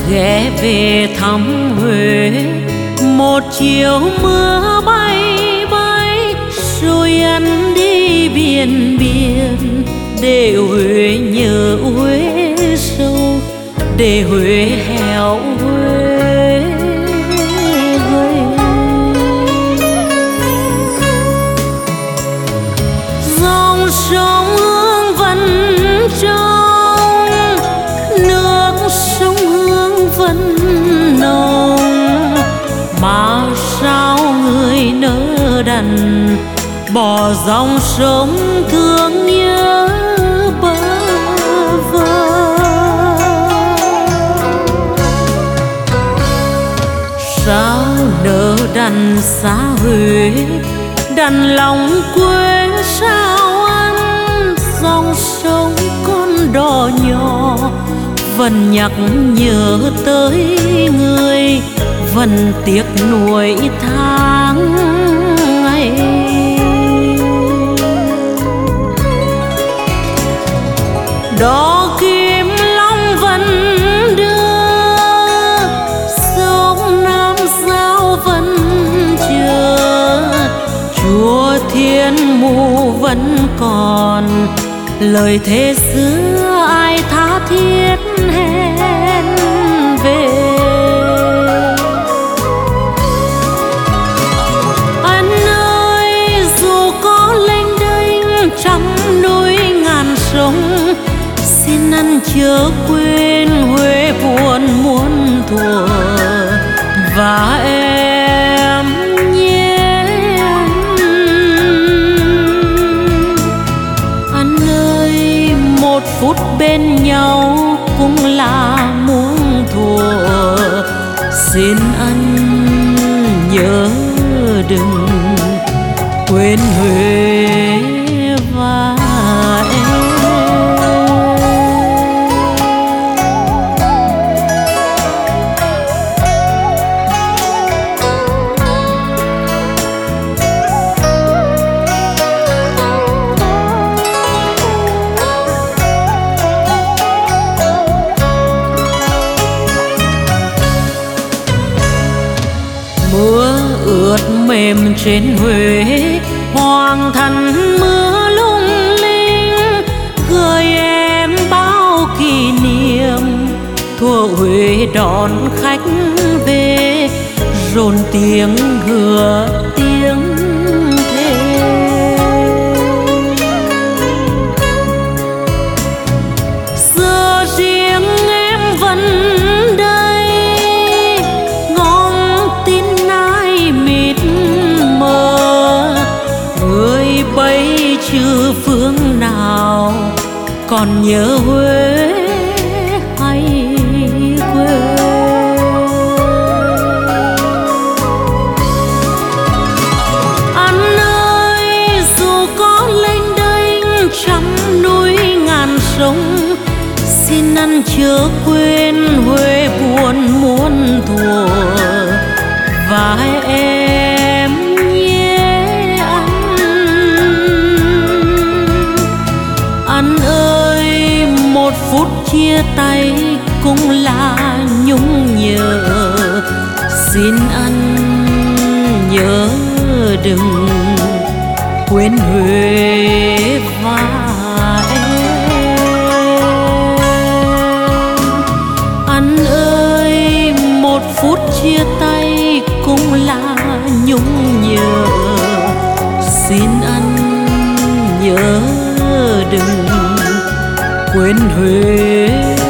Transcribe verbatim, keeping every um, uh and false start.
ghé về thăm Huế. Một chiều mưa bay bay rồi anh đi biển biển, để Huế nhớ Huế sâu, để Huế héo Huế Huế. Dòng sông Hương vẫn trong, nước sông Hương vẫn nồng, mà sao người nỡ đành bỏ dòng sông thương nhớ bơ vơ. Sao nỡ đành xa Huế, đành lòng quê sao anh. Dòng sông con đò nhỏ vẫn nhắc nhớ tới người, vẫn tiếc nuối tháng ngày. Đò Kim Long vẫn đưa, sông Nam Giao vẫn chờ, chùa Thiên Mụ vẫn còn, lời thề xưa ai tha thiết hẹn về. Anh ơi dù có lênh đênh trăm núi ngàn sông, xin anh chớ quên Huế buồn muôn thuở. Và em nhé anh ơi, một phút bên nhau cũng là muôn thuở. Xin anh nhớ đừng quên Huế và em. Mưa ướt mềm trên Huế, hoàng thành mưa lung linh, gửi em bao kỷ niệm. Thuở Huế đón khách về, rộn tiếng hứa tiếng thề. Giờ riêng em vẫn đây, ngóng tin ai mịt mờ. Người bay chư phương nào còn nhớ Huế hay quê. Anh ơi dù có lênh đênh trăm núi ngàn sông, xin anh chớ quên Huế buồn muôn thuở. Và em nhé anh, anh ơi một phút chia tay cũng là nhung nhớ. Xin anh nhớ đừng quên Huế và em. Anh ơi một phút chia tay cũng là nhung nhớ. Xin anh nhớ đừng quên Huế